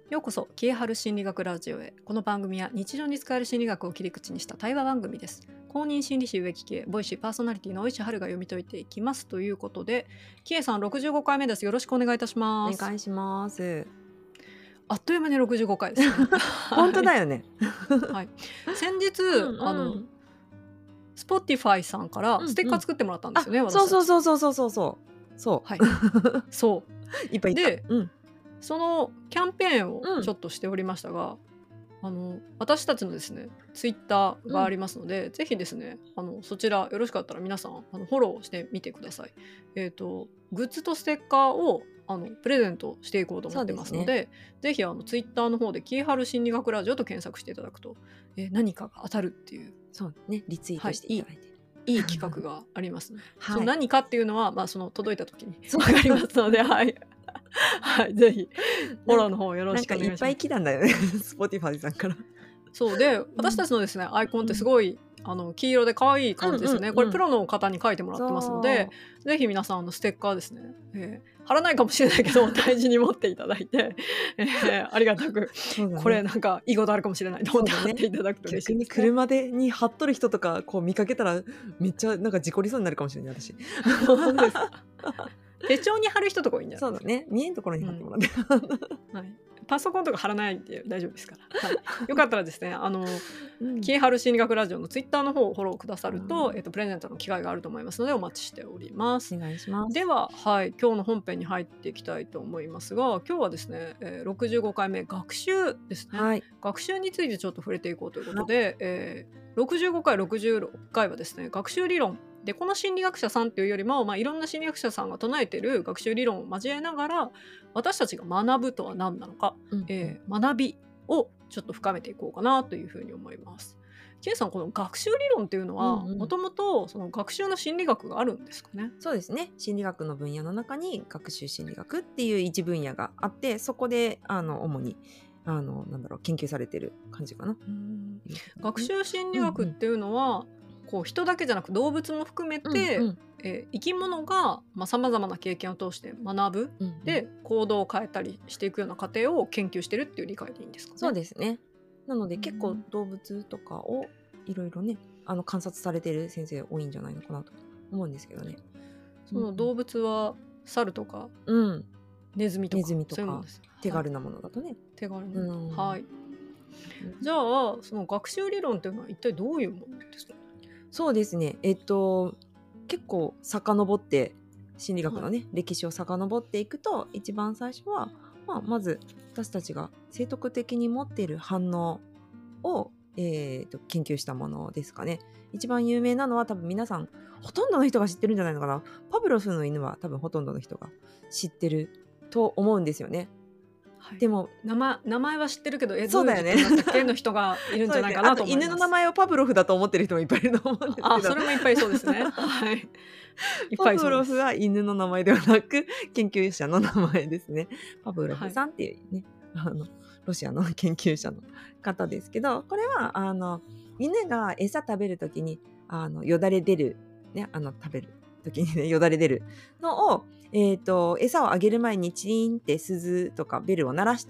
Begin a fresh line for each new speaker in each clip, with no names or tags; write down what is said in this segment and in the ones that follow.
ようこそキエハル心理学ラジオへ。この番組は日常に使える心理学を切り口にした対話番組です。公認心理師植木系ボイシーパーソナリティの大石春が読み解いていきますということで、キエさん65回目です。よろしくお願いいたします。
お願いします。
あっという間に65回ですね。
本当だよね。
はい、先日Spotify さんからステッカー作ってもらったんですよね、私たち。
そう、
はい、そう
いっぱいいた。
で、そのキャンペーンをちょっとしておりましたが、私たちのですねツイッターがありますので、ぜひですねそちらよろしかったら皆さんフォローしてみてください。グッズとステッカーをプレゼントしていこうと思ってますので、ぜひツイッターの方でキーハル心理学ラジオと検索していただくと、何かが当たるっていう、
そうね、リツイートしていただいて、
いい企画がありますね。
はい、
その何かっていうのは、その届いた時に分かりますので、はいはい、ぜひフォローの方よろしくお願いします。
なんかいっぱい来たんだよねSpotify さんから。
そうで、私たちのですねアイコンってすごい黄色で可愛い感じですよね。これプロの方に書いてもらってますので、ぜひ皆さんステッカーですね、貼らないかもしれないけど大事に持っていただいて、ありがたく、これなんかいいことあるかもしれないと思って貼っていただくと嬉しいですね。
逆に車でに貼っとる人とかこう見かけたらめっちゃなんか事故りそうになるかもしれない私。
本当ですか。手帳に貼る人とか多いんじゃないですか。
そうだね、見えんところに貼ってもらって、
はい、パソコンとか貼らないで大丈夫ですから、はい、よかったらですねキエハル心理学ラジオのツイッターの方をフォローくださると、プレゼントの機会があると思いますのでお待ちしております。
お願いします。
では、はい、今日の本編に入っていきたいと思いますが、今日はですね、65回目学習ですね、
はい、
学習についてちょっと触れていこうということで、65回66回はですね学習理論で、この心理学者さんっていうよりも、いろんな心理学者さんが唱えている学習理論を交えながら、私たちが学ぶとは何なのか、学びをちょっと深めていこうかなというふうに思います。ケイさん、この学習理論っていうのはもともとその学習の心理学があるんですかね？
そうですね、心理学の分野の中に学習心理学っていう一分野があって、そこで主になんだろう、研究されてる感じかな。
学習心理学っていうのは、こう人だけじゃなく動物も含めて、生き物がさまざまな経験を通して学ぶ、で行動を変えたりしていくような過程を研究してるっていう理解でいいんですかね？
そうですね。なので結構動物とかをいろいろね観察されてる先生多いんじゃないのかなと思うんですけどね。
その動物は猿とか、ネズミとか
手軽なものだとね、
手軽な、はい。じゃあその学習理論っていうのは一体どういうものですか？
そうですね、結構遡って心理学のね、歴史を遡っていくと、一番最初は、まず私たちが生徳的に持っている反応を、研究したものですかね。一番有名なのは多分皆さんほとんどの人が知ってるんじゃないのかな。パブロフの犬は多分ほとんどの人が知ってると思うんですよね。でも
名前は知ってるけど、
そうだよね、
の人がいるんじゃないかなと思います。
犬の名前をパブロフだと思ってる人もいっぱいいると思うんですけど、
それもいっぱいそうですね。はい、
パブロフは犬の名前ではなく研究者の名前ですね。パブロフさんっていうね、ロシアの研究者の方ですけど、これは犬が餌食べるときによだれ出る、ね、食べる時にねよだれ出るのを、餌をあげる前にチリンって鈴とかベルを鳴らして、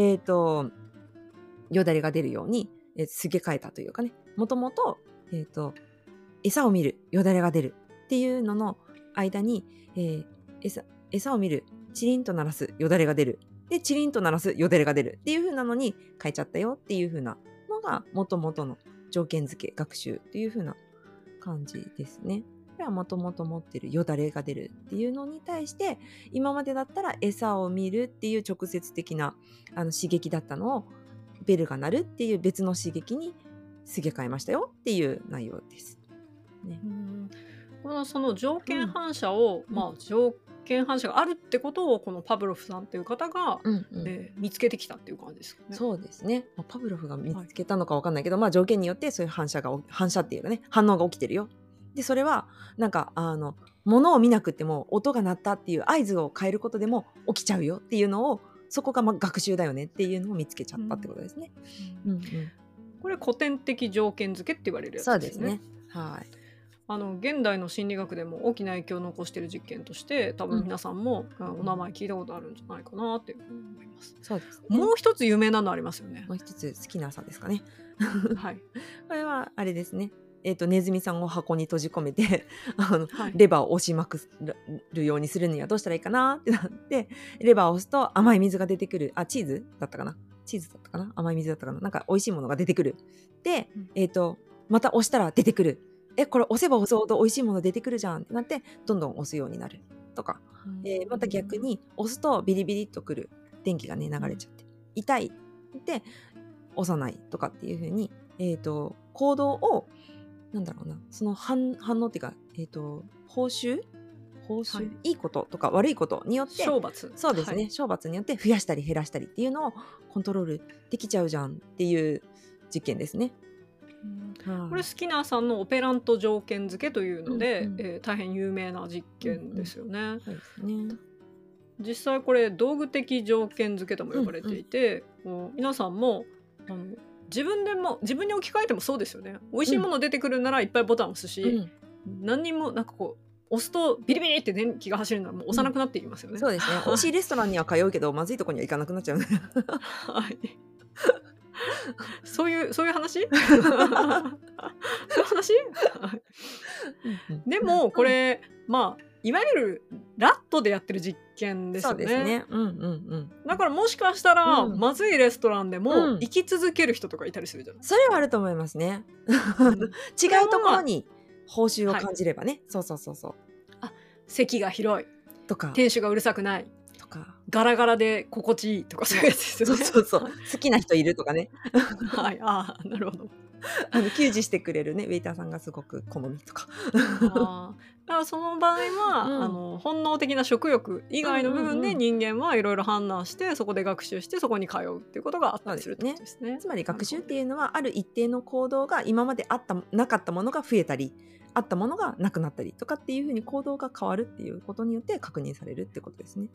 よだれが出るように、すげ替えたというかね、もともと、餌を見る、よだれが出るっていうのの間に、餌を見る、チリンと鳴らす、よだれが出る。で、チリンと鳴らす、よだれが出るっていう風なのに変えちゃったよっていう風なのが、もともとの条件付け学習っていう風な感じですね。これはもともと持ってるよだれが出るっていうのに対して、今までだったら餌を見るっていう直接的な刺激だったのを、ベルが鳴るっていう別の刺激にすげ替えましたよっていう内容です。ね、
その条件反射を、条件反射があるってことをこのパブロフさんっていう方が、見つけてきたっていう感じですかね。
そうですね、パブロフが見つけたのか分かんないけど、条件によってそういう反射っていうかね、反応が起きてるよ。でそれはなんか物を見なくても音が鳴ったっていう合図を変えることでも起きちゃうよっていうのを、そこが学習だよねっていうのを見つけちゃったってことですね。
これ古典的条件付けって言われるやつですね。
そうですね。はい。
現代の心理学でも大きな影響を残している実験として多分皆さんも、お名前聞いたことあるんじゃないかなっていうふうに思います。
そうですね。
もう一つ有名なのありますよね。
もう一つスキナーさんですかね。
はい。
これはあれですね。ネズミさんを箱に閉じ込めて
はい。
レバーを押しまくるようにするにはどうしたらいいかなってなって、レバーを押すと甘い水が出てくる。チーズだったかな、甘い水だったかな、なんか美味しいものが出てくる。で、また押したら出てくる。これ押せば押すほど美味しいもの出てくるじゃんってなって、どんどん押すようになるとか、また逆に押すとビリビリっとくる。電気がね、流れちゃって。痛いって押さないとかっていう風に、行動を、なんだろうな、その反応っていうか、報酬、はい、いいこととか悪いことによって、
懲罰、
そうですね、はい、懲罰によって増やしたり減らしたりっていうのをコントロールできちゃうじゃんっていう実験ですね。
これスキナーさんのオペラント条件付けというので、大変有名な実験ですよね。そうですね。実際これ道具的条件付けとも呼ばれていて、皆さんも自分に置き換えてもそうですよね。美味しいもの出てくるならいっぱいボタン押すし、何にもなんかこう押すとビリビリって電気が走るのはもう押さなくなっていきますよね。
そうですね。美味しいレストランには通うけどまずいとこには行かなくなっちゃうね。
はい。そういう話？そういう話？でもこれ、まあいわゆるラットでやってる実験ですよね。そうですね。だからもしかしたら、まずいレストランでも生き続ける人とかいたりするじゃないですか。
それはあると思いますね。違うところに報酬を感じればね。そう。
席が広い
とか、
店主がうるさくない
とか、
ガラガラで心地いいとかそういうやつですよね。
そう好きな人いるとかね。
はい、なるほど。
給仕してくれるねウェイターさんがすごく好みとか。
だからその場合は、本能的な食欲以外の部分で人間はいろいろ判断してそこで学習してそこに通うっていうことがあったりするってことですね。
つまり学習っていうのはある一定の行動が今までなかったものが増えたりあったものがなくなったりとかっていう風に行動が変わるっていうことによって確認されるってことですね。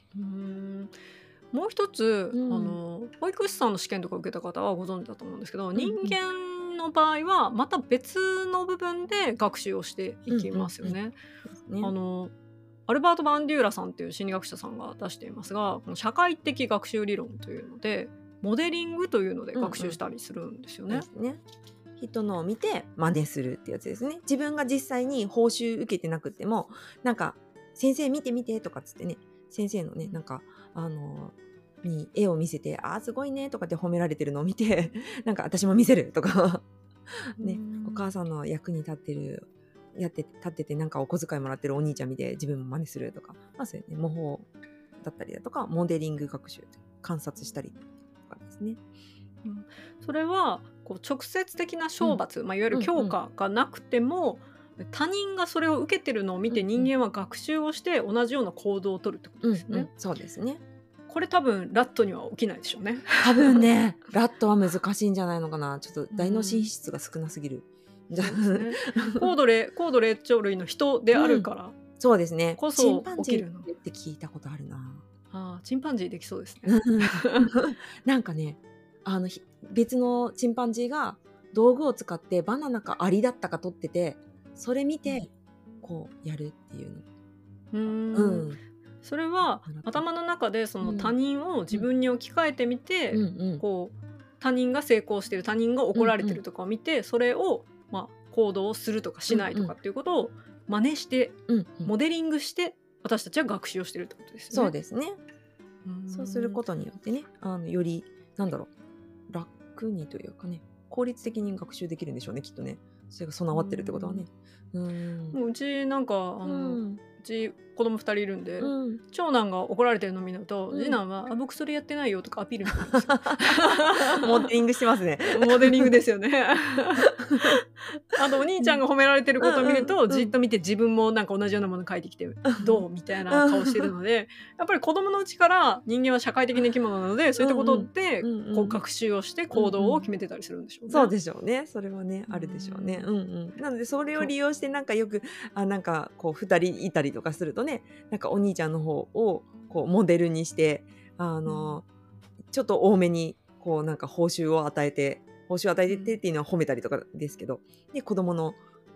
もう一つ、保育士さんの試験とか受けた方はご存知だと思うんですけど、人間の場合はまた別の部分で学習をしていきますよね。アルバート・バンデューラさんっていう心理学者さんが出していますが、この社会的学習理論というのでモデリングというので学習したりするんですよね。
人のを見て真似するってやつですね。自分が実際に報酬受けてなくてもなんか先生見て見てとかっつってね、先生のねなんかに絵を見せてすごいねとかって褒められてるのを見てなんか私も見せるとかね、お母さんの役に立っててなんかお小遣いもらってるお兄ちゃん見て自分も真似するとか、そういうね模倣だったりだとかモデリング学習観察したりとかですね。
それはこう直接的な懲罰、いわゆる教科がなくても、他人がそれを受けてるのを見て人間は学習をして同じような行動を取るってことですよね。
そうですね。
これ多分ラットには起きないでしょうね。
多分ねラットは難しいんじゃないのかな。ちょっと大脳進出が少なすぎる。
高度霊長類の人であるから、
そうですね。
こそ起きるの
って聞いたことあるな。
チンパンジーできそうですね。
なんかね別のチンパンジーが道具を使ってバナナかアリだったか取っててそれ見てこうやるっていうの。
それは頭の中でその他人を自分に置き換えてみて、こう他人が成功してる他人が怒られてるとかを見て、それを行動をするとかしないとかっていうことを真似して、モデリングして私たちは学習をしてるってことですね。
そうですね。そうすることによってねより楽にというかね効率的に学習できるんでしょうねきっとね。それが備わってるってことはね。
もううちなんかうち子供2人いるんで、長男が怒られてるのを見ると、次男は僕それやってないよとかアピールしてるんですよ。
モデリングしてますね。
モデリングですよね。あとお兄ちゃんが褒められてることを見ると、じっと見て自分もなんか同じようなもの書いてきてどうみたいな顔してるので、やっぱり子供のうちから人間は社会的な生き物なので、そういったことでこう学習をして行動を決めてたりするんでしょうね。
そうでしょうね。それはねあるでしょうね。なのでそれを利用してなんかよくなんかこう2人いたりとかするとね、なんかお兄ちゃんの方をこうモデルにしてちょっと多めにこうなんか報酬を与えてっていうのは褒めたりとかですけど、で子供の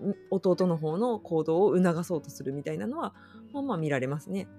弟の方の行動を促そうとするみたいなのはまあ見られますね。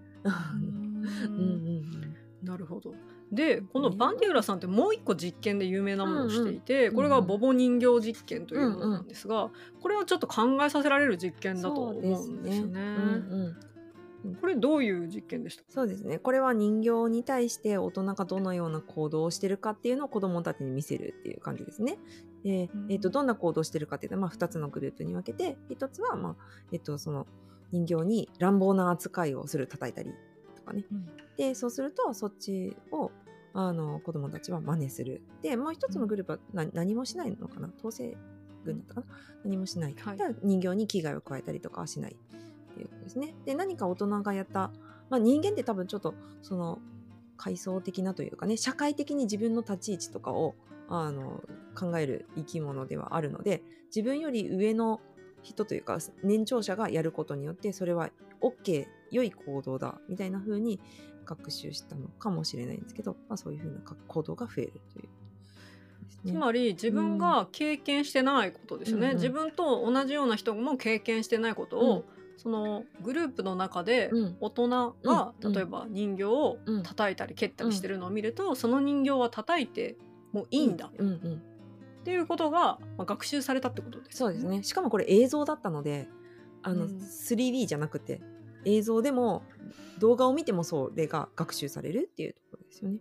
なるほど。でこのバンディーラさんってもう一個実験で有名なものをしていて、これがボボ人形実験というものなんですが、これはちょっと考えさせられる実験だと思うんですよね。これどういう実験でした？
そうですね。これは人形に対して大人がどのような行動をしてるかっていうのを子どもたちに見せるっていう感じですね。で、どんな行動をしてるかっていうと、2つのグループに分けて、1つは、その人形に乱暴な扱いをする、叩いたりとかね。で、そうするとそっちを子どもたちは真似する。で、もう1つのグループは何もしないのかな、統制軍だったかな、何もしない。人形に危害を加えたりとかはしない。っていうことですね。で、何か大人がやった、人間って多分ちょっとその階層的なというかね、社会的に自分の立ち位置とかを考える生き物ではあるので、自分より上の人というか年長者がやることによってそれは OK 良い行動だみたいな風に学習したのかもしれないんですけど、そういう風な行動が増えるという。
つまり自分が経験してないことですよね。自分と同じような人も経験してないことを、そのグループの中で大人が例えば人形を叩いたり蹴ったりしてるのを見ると、その人形は叩いてもいいんだっていうことが学習されたってことですね。
そうですね。しかもこれ映像だったので3D じゃなくて映像でも動画を見てもそれが学習されるっていうところですよね。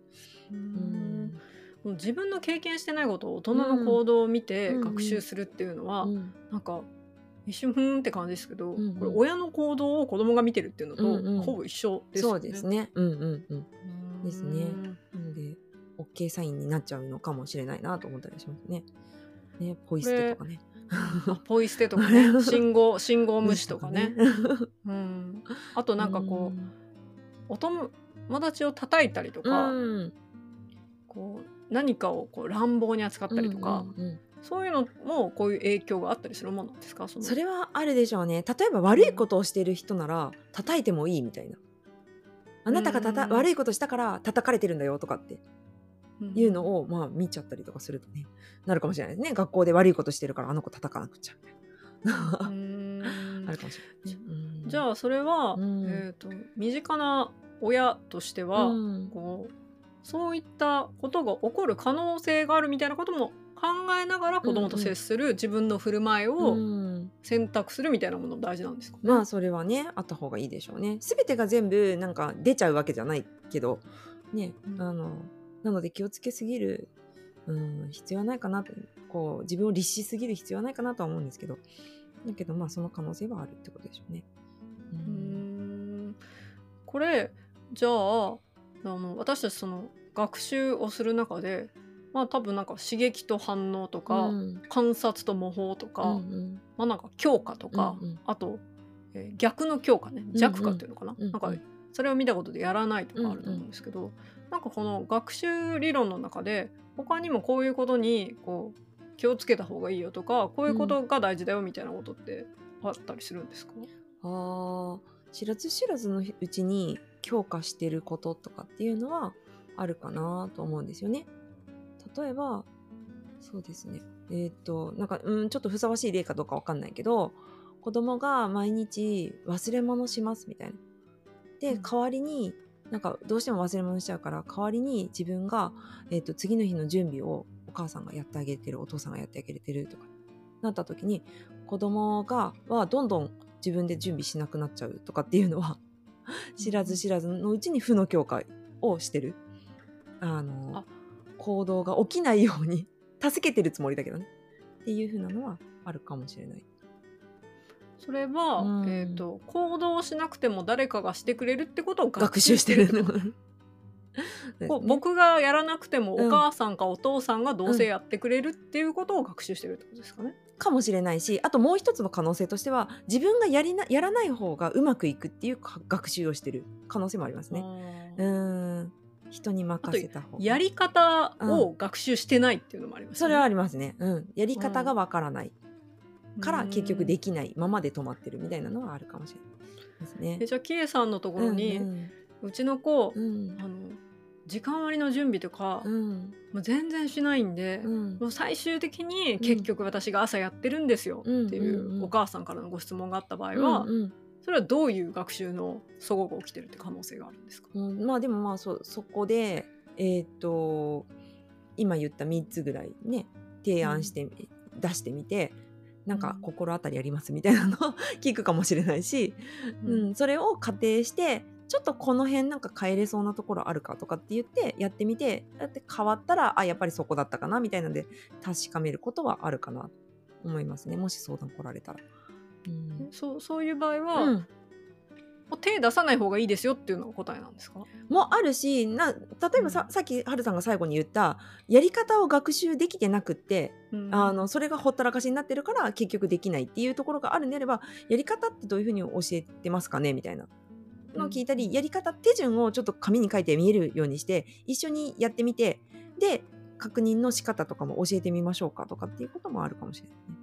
自分の経験してないことを大人の行動を見て学習するっていうのは、なんか一瞬ふーんって感じですけど、これ親の行動を子供が見てるっていうのとほぼ一緒ですよね。
そうですね。ですね。なので OK サインになっちゃうのかもしれないなと思ったりしますね。ポイ捨てとかね。
ポイ捨てとかね、信号無視とかね。あとなんかこうお友達を叩いたりとか、こう何かをこう乱暴に扱ったりとか、そういうのもこういう影響があったりするものなんですか？
それはあるでしょうね。例えば悪いことをしている人なら叩いてもいいみたいな。あなたが悪いことしたから叩かれてるんだよとかっていうのを見ちゃったりとかするとね、なるかもしれないですね。学校で悪いことしてるからあの子叩かなくちゃみたいな。あるかもしれない。
じゃあそれは、身近な親としては、こうそういったことが起こる可能性があるみたいなことも考えながら子供と接する自分の振る舞いを選択するみたいなものも大事なんですかね。
それはねあった方がいいでしょうね。全てが全部なんか出ちゃうわけじゃないけどね、なので気をつけすぎる、必要はないかなと、こう自分を律しすぎる必要はないかなとは思うんですけど、だけどその可能性はあるってことでしょうね。
これじゃあ私たちその学習をする中で、多分なんか刺激と反応とか、観察と模倣とか、なんか強化とか、あと、逆の強化ね、弱化っていうのかな、なんかそれを見たことでやらないとかあると思うんですけど、なんかこの学習理論の中で他にもこういうことにこう気をつけた方がいいよとか、こういうことが大事だよみたいなことってあったりするんですか？
知らず知らずのうちに強化してることとかっていうのはあるかなと思うんですよね。例えばそうですね、なんかちょっとふさわしい例かどうかわかんないけど、子供が毎日忘れ物しますみたいな。で、代わりになんかどうしても忘れ物しちゃうから代わりに自分が、次の日の準備をお母さんがやってあげてる、お父さんがやってあげてるとかなった時に、子供はどんどん自分で準備しなくなっちゃうとかっていうのは知らず知らずのうちに負の強化をしてる行動が起きないように助けてるつもりだけどねっていう風なのはあるかもしれない。
それは、行動しなくても誰かがしてくれるってことを
学習してる
僕がやらなくてもお母さんかお父さんがどうせやってくれるっていうことを学習してるってことですかね。
かもしれないし、あともう一つの可能性としては自分がやらない方がうまくいくっていう学習をしてる可能性もありますね。人に任せた方が。
やり方を学習してないっていうのもありますね。
それはありますね。やり方がわからないから結局できないままで止まってるみたいなのはあるかもしれないですね。
じゃあキエさんのところに、うちの子、 時間割の準備とか、もう全然しないんで、もう最終的に結局私が朝やってるんですよっていうお母さんからのご質問があった場合は、それはどういう学習の齟齬が起きてるって可能性があるんですか？
まあでもまあそこで今言った3つぐらいね提案して、出してみて、なんか心当たりありますみたいなのを聞くかもしれないし、それを仮定してちょっとこの辺なんか変えれそうなところあるかとかって言ってやってみて、だって変わったらやっぱりそこだったかなみたいなので確かめることはあるかなと思いますね、もし相談来られたら。
そういう場合は、もう手出さない方がいいですよっていうのが答えなんですか？
もあるし、例えばさっきはるさんが最後に言ったやり方を学習できてなくって、それがほったらかしになってるから結局できないっていうところがあるんであれば、やり方ってどういうふうに教えてますかねみたいなのを聞いたり、やり方手順をちょっと紙に書いて見えるようにして一緒にやってみて、で確認の仕方とかも教えてみましょうかとかっていうこともあるかもしれないね。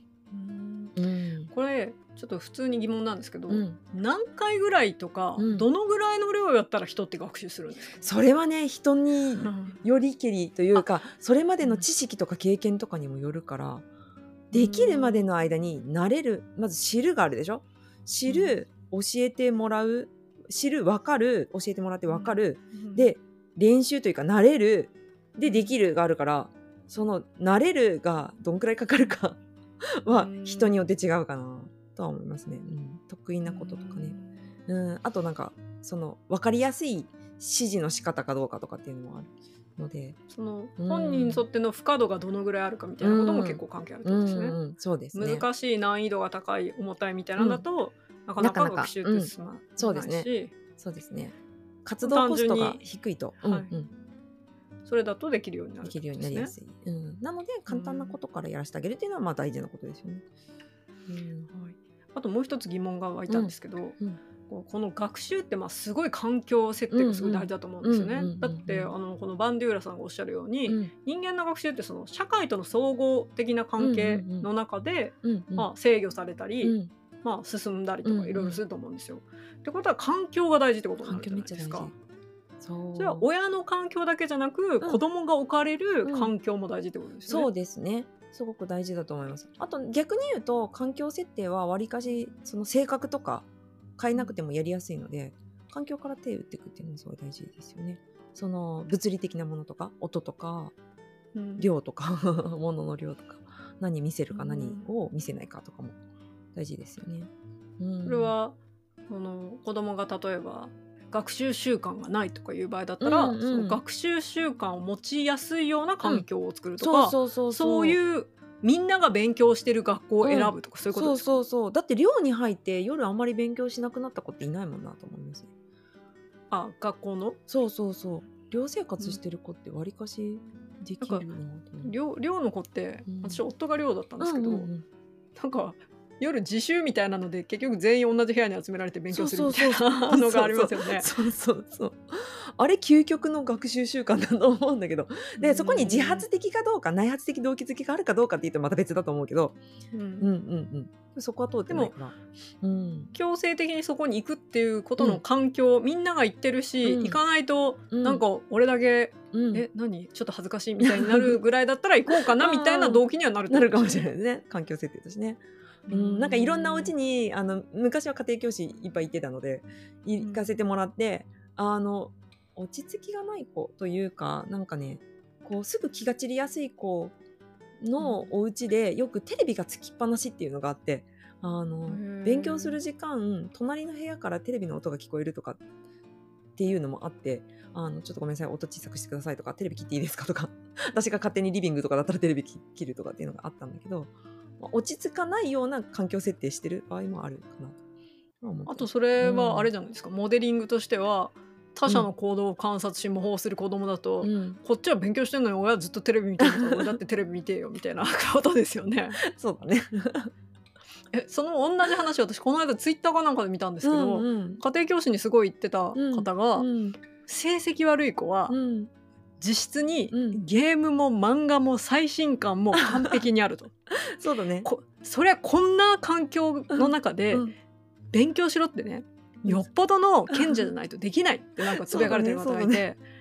これちょっと普通に疑問なんですけど、何回ぐらいとか、どのぐらいの量やったら人って学習するんですか？そ
れはね人によりけりというか、それまでの知識とか経験とかにもよるから、できるまでの間に慣れる、まず知るがあるでしょ。知る、教えてもらう、知る、分かる、教えてもらって分かる、で練習というか慣れるでできるがあるから、その慣れるがどんくらいかかるかは人によって違うかなとは思いますね。得意なこととかね。あとなんかその分かりやすい指示の仕方かどうかとかっていうのもあるので、
その本人にとっての負荷度がどのぐらいあるかみたいなことも結構関係あるってことですね。
そうですね。
難しい、難易度が高い、重たいみたいなのだと、なかなか学習って進まないし、
そうですね。活動コストが低いと、それだとできるようになる、できるようになりやすい。なので簡単なことからやらせてあげるっていうのはまあ大事なことですよね。
あともう一つ疑問が湧いたんですけど、この学習ってすごい環境設定がすごい大事だと思うんですよね。だってこのバンデューラさんがおっしゃるように、人間の学習ってその社会との総合的な関係の中で制御されたり、進んだりとかいろいろすると思うんですよ。ってことは環境が大事ってことになるじゃないですか。それは親の環境だけじゃなく、子供が置かれる環境も大事ってことですよね。
そうですね。すごく大事だと思います。あと逆に言うと環境設定はわりかしその性格とか変えなくてもやりやすいので、環境から手を打っていくっていうのもすごい大事ですよね。その物理的なものとか音とか、量とか物の量とか、何見せるか何を見せないかとかも大事ですよね。
これは子供が例えば学習習慣がないとかいう場合だったら、その学習習慣を持ちやすいような環境を作るとか、そういうみんなが勉強してる学校を選ぶとか、そういうことですか？
そうだって寮に入って夜あんまり勉強しなくなった子っていないもんなと思いますね。
学校の
そう寮生活してる子ってわりかしできるなと。
寮の子って、私夫が寮だったんですけど、なんか夜自習みたいなので結局全員同じ部屋に集められて勉強するみたいなのがありますよね。
そうあれ究極の学習習慣だと思うんだけど、でそこに自発的かどうか内発的動機づけがあるかどうかっていうとまた別だと思うけど、そこは通ってないから。
でも、強制的にそこに行くっていうことの環境、みんなが行ってるし、行かないとなんか俺だけ何ちょっと恥ずかしいみたいになるぐらいだったら行こうかなみたいな動機にはなる
かもしれないですね。環境設定としてね。なんかいろんなお家に昔は家庭教師いっぱい行ってたので行かせてもらって、落ち着きがない子というか、なんかねこうすぐ気が散りやすい子のお家でよくテレビがつきっぱなしっていうのがあって、勉強する時間隣の部屋からテレビの音が聞こえるとかっていうのもあって、ちょっとごめんなさい音小さくしてくださいとか、テレビ切っていいですかとか私が勝手にリビングとかだったらテレビ切るとかっていうのがあったんだけど、落ち着かないような環境設定してる場合もあるかなと。
あとそれはあれじゃないですか、モデリングとしては他者の行動を観察し模倣する子供だと、こっちは勉強してるのに親はずっとテレビ見てるから俺だってテレビ見てよみたいなことですよね。
そうだね
その同じ話私この間ツイッターかなんかで見たんですけど、家庭教師にすごい言ってた方が、成績悪い子は、実質にゲームも漫画も最新刊も完璧にあると
そうだね。
そりゃこんな環境の中で勉強しろってね、よっぽどの賢者じゃないとできないってなんかつぶやかれてる方がいて、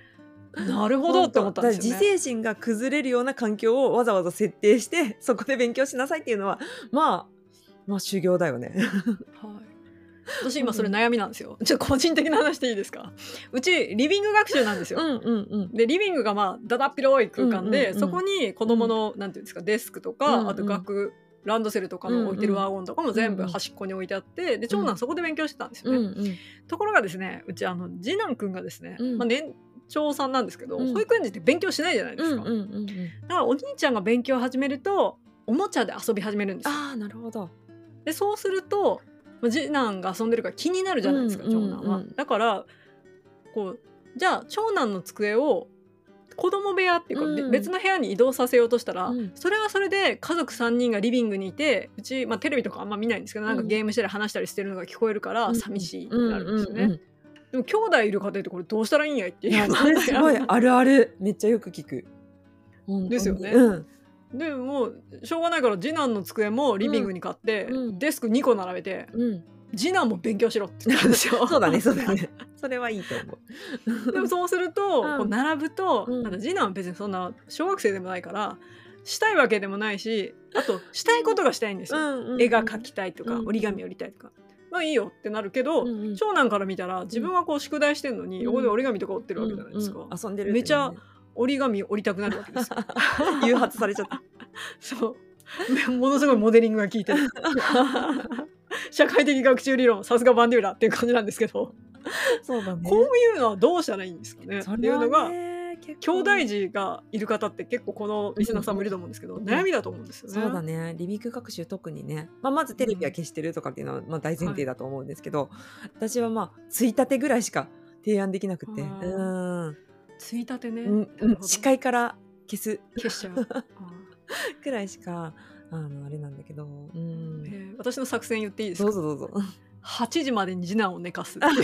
なるほどって思ったんですよね。
だから自制心が崩れるような環境をわざわざ設定してそこで勉強しなさいっていうのはまあ修行だよね。
はい、私今それ悩みなんですよ。ちょっと個人的な話でいいですか。うちリビング学習なんですよ。でリビングがまあだだっ広い空間で、そこに子供のなんていうんですか、デスクとか、あとランドセルとかの置いてるワゴンとかも全部端っこに置いてあって、で長男そこで勉強してたんですよね。ところがですね、うち次男くんがですね、年長さんなんですけど、保育園児って勉強しないじゃないですか。だからお兄ちゃんが勉強を始めるとおもちゃで遊び始めるんですよ。
ああ、なるほど。
でそうすると次男が遊んでるから気になるじゃないですか、長男は。だからこうじゃあ長男の机を子供部屋っていうか、別の部屋に移動させようとしたら、それはそれで家族3人がリビングにいて、うち、テレビとかあんま見ないんですけど、なんかゲームしたり話したりしてるのが聞こえるから寂しいってなるんですよね。でも兄弟いる家庭ってこれどうしたらいいんやいっていう。
それすごいあるある、めっちゃよく聞く。
ですよね。でもしょうがないから次男の机もリビングに買って、デスク2個並べて、次男も勉強しろって言ったんですよ。
そうだねそうだね。それはいいと思
う。でもそうすると、こう並ぶと、次男は別にそんな小学生でもないからしたいわけでもないし、あとしたいことがしたいんですよ。絵が描きたいとか、折り紙やりたいとか。まあいいよってなるけど、長男から見たら自分はこう宿題してんのに、横で折り紙とか折ってるわけじゃないですか。
遊んでる、
めちゃ折り紙折りたくなるわけですよ。
誘発されちゃった。
そうものすごいモデリングが効いてる。社会的学習理論、さすがバンデューラっていう感じなんですけど、
そうだね、
こういうのはどうしたらいいんですかねっていうのが、兄弟児がいる方って結構このリスナーさんもいると思うんですけど、悩みだと思うんですよね。
そうだね、リビング学習特にね、まずテレビは消してるとかっていうのは大前提だと思うんですけど、私はついたてぐらいしか提案できなくて、
ついたてね、
視界から消し
ちゃう
くらいしかあれなんだけど、
私の作戦言っていいですか。
どうぞ。
8時までに次男を寝かすっていう。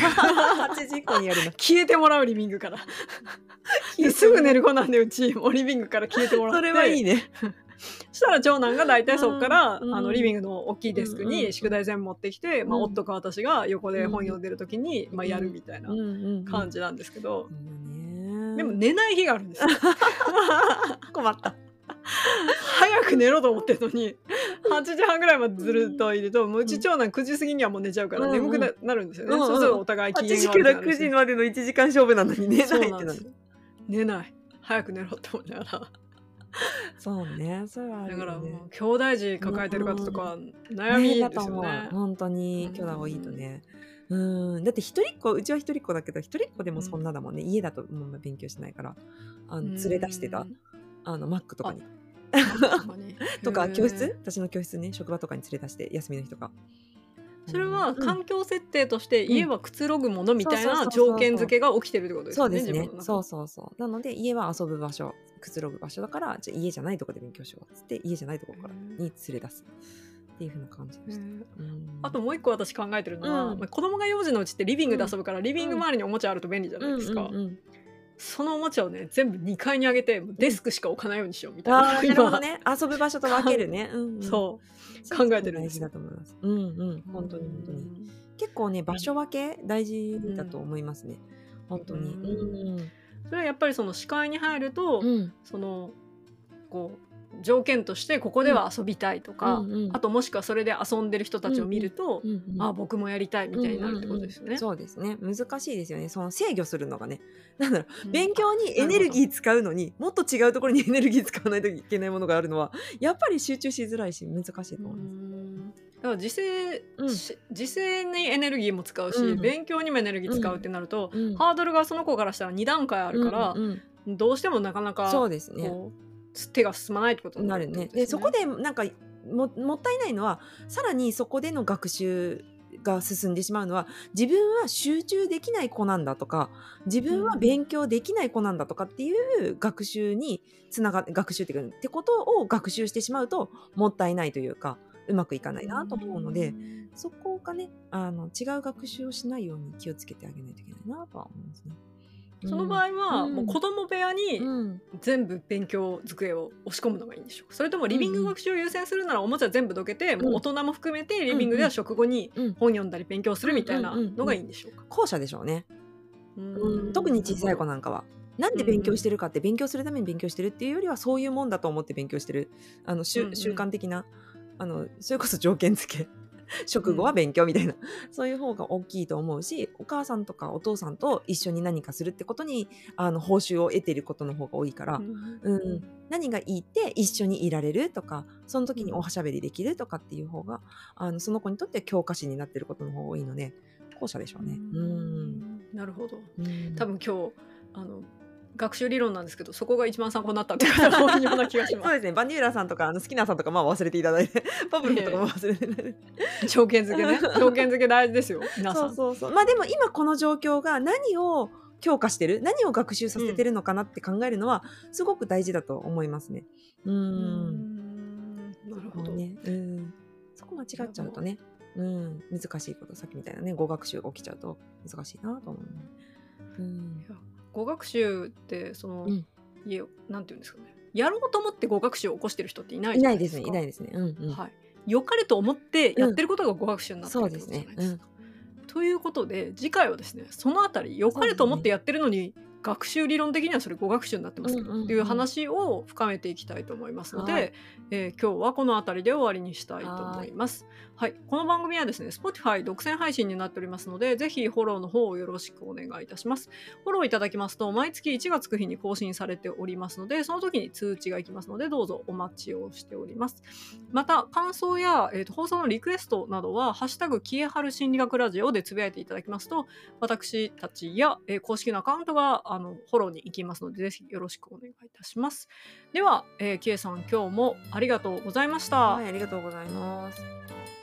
8時以降にやるの。
消えてもらう、リビングから。すぐ寝る子なんで、うちもうリビングから消えてもらって。
それはいいね。
そしたら長男が大体そこから、リビングの大きいデスクに宿題全部持ってきて、夫か私が横で本読んでる時に、やるみたいな感じなんですけど、でも寝ない日があるんですよ。
困った。
早く寝ろと思ってるのに8時半ぐらいまでずるっといると、もううち長男9時過ぎにはもう寝ちゃうから眠くなるんですよね。そうするとお互い機嫌が悪くなるし、8時から9時までの1時間勝負なのに寝ないってなる。寝ない、早く寝ろって思いながら。
そうね、それはあるよね。
だからもう兄弟児抱えてる方とか悩みですよね。
本当に兄弟多いとね。だって一人っ子、うちは一人っ子だけど、一人っ子でもそんなだもんね。家だともう勉強しないから連れ出してた。マックとかにとか教室、私の教室ね、職場とかに連れ出して休みの日とか。
それは環境設定として家はくつろぐものみたいな条件付けが起きてるってことですよね。
そうですね。そうなので家は遊ぶ場所、くつろぐ場所だから、じゃあ家じゃないとこで勉強しようっつって家じゃないとこからに連れ出すっていう風な感じでした。
あともう一個私考えてるのは、子供が幼児のうちってリビングで遊ぶから、リビング周りにおもちゃあると便利じゃないですか。そのおもちゃをね全部2階に上げてデスクしか置かないようにしようみたいな。
なるほどね。遊ぶ場所と分けるね。
そう考えてるんです。
大事だと思います。本当に結構ね、場所分け大事だと思いますね。本当に。
それはやっぱりその視界に入ると、そのこう条件としてここでは遊びたいとか、あともしくはそれで遊んでる人たちを見ると、あ、僕もやりたいみたいになるってことですよね。
そうですね。難しいですよね。その制御するのがね。なんだろう、勉強にエネルギー使うのにもっと違うところにエネルギー使わないといけないものがあるのはやっぱり集中しづらいし難しいと思います。
だから時制にエネルギーも使うし、勉強にもエネルギー使うってなると、ハードルがその子からしたら2段階あるから、どうしてもなかなか
そうですね。
手が進まないってことになる
ね。でそこでなんかもったいないのは、さらにそこでの学習が進んでしまうのは、自分は集中できない子なんだとか、自分は勉強できない子なんだとかっていう学習に学習ってことを学習してしまうともったいないというか、うまくいかないなと思うので、そこがね違う学習をしないように気をつけてあげないといけないなとは思いますね。
その場合は、もう子供部屋に全部勉強机を押し込むのがいいんでしょうか。それともリビング学習を優先するならおもちゃ全部どけて、もう大人も含めてリビングでは食後に本読んだり勉強するみたいなのがいいんでしょうか。
後者でしょうね。特に小さい子なんかはなんで勉強してるかって、勉強するために勉強してるっていうよりは、そういうもんだと思って勉強してる、習慣的な、それこそ条件付け食後は勉強みたいな、そういう方が大きいと思うし、お母さんとかお父さんと一緒に何かするってことに報酬を得てることの方が多いから、何がいいって一緒にいられるとか、その時におはしゃべりできるとかっていう方が、その子にとって教科書になってることの方が多いので、後者でしょうね。
なるほど。多分今日学習理論なんですけど、そこが一番参考になったって方が多いような気がします。
そうですね。バニューラさんとかスキナーさんとか忘れていただいて、パブルとかも忘れていただいて、
条件付けね。条件付け大事ですよ、皆さん。
そう。まあでも今この状況が何を強化してる、何を学習させてるのかなって考えるのはすごく大事だと思いますね。
なるほど
ね。そこ間違っちゃうとね、難しいこと、さっきみたいなね、語学習が起きちゃうと難しいなと思う。
語学習ってなんていうんですかね、やろうと思って語学習を起こしてる人っていないじゃないですか。
いないですね。
はい。良かれと思ってやってることが語学習になってるってことじゃないですか。ということで次回はですね、そのあたり良かれと思ってやってるのに、学習理論的にはそれ語学習になってますけどっていう話を深めていきたいと思いますので、今日はこのあたりで終わりにしたいと思います。はい、この番組はですね Spotify 独占配信になっておりますので、ぜひフォローの方をよろしくお願いいたします。フォローいただきますと毎月1がつく日に更新されておりますので、その時に通知がいきますので、どうぞお待ちをしております。また感想や、放送のリクエストなどはハッシュタグキエハル心理学ラジオでつぶやいていただきますと、私たちや、公式のアカウントがフォローに行きますので、ぜひよろしくお願いいたします。では、キエさん今日もありがとうございました。
はい、ありがとうございます。